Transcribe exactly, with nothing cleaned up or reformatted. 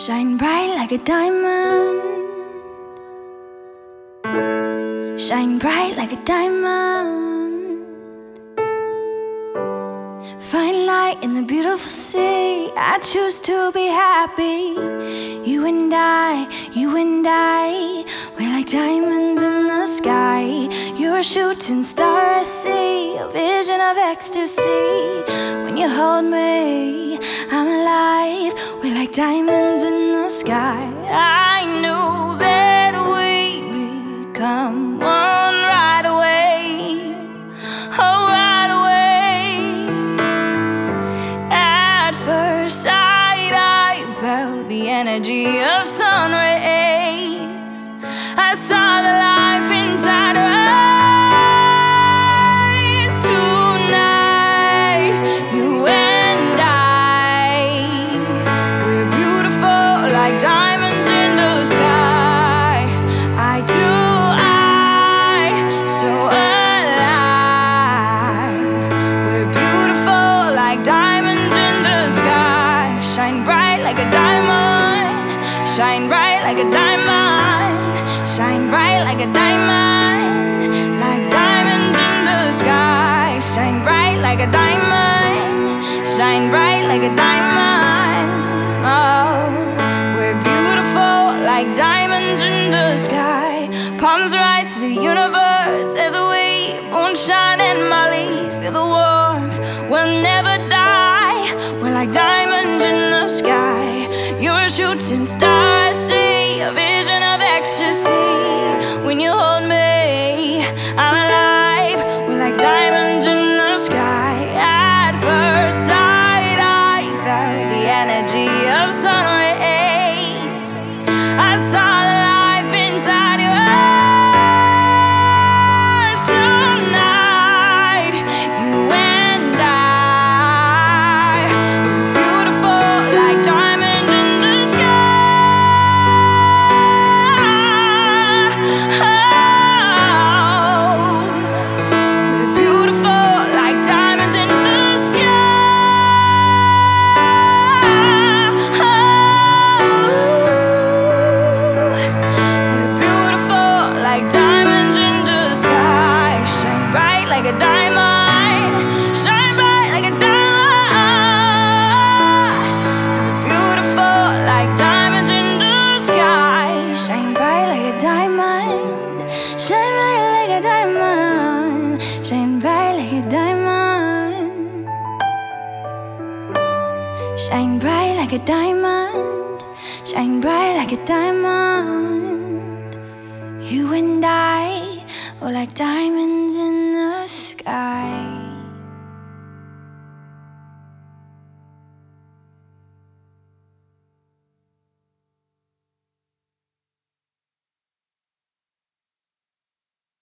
Shine bright like a diamond. Shine bright like a diamond. Find light in the beautiful sea. I choose to be happy. You and I, you and I, we're like diamonds in the sky. You're a shooting star I see, a vision of ecstasy. When you hold me, I'm alive. We're like diamonds in the sky. I knew that we'd become one right away. Oh, right away. At first sight, I felt the energy of sun rays. I saw the life inside her eyes. Tonight, you and I, we're beautiful like diamonds in the sky. Eye to eye, so alive. We're beautiful like diamonds in the sky. Shine bright like a diamond. Shine bright like a diamond. Shine bright like a diamond. Like diamonds in the sky. Shine bright like a diamond. Shine bright like a diamond. Oh, we're beautiful like diamonds in the sky. Palms rise to the universe as we moonshine and Molly. Feel the warmth, we'll never die. We're like diamonds in the sky. You're a shooting star I see, a vision of ecstasy. When you hold me, I'm alive. We're like diamonds in the sky. At first sight, I felt the energy of sun rays. I saw the life inside your eyes. Tonight, you and I, we're beautiful like diamonds in the sky. We're beautiful like diamonds in the sky. We're beautiful like diamonds in the sky. Shine bright like a diamond. Shine bright like a diamond. We're beautiful like diamonds in the sky. Shine bright like a diamond. Shine bright like a diamond. Shine bright like a diamond. Shine bright like a diamond. Shine bright like a diamond. You and I, we're like diamonds in the sky.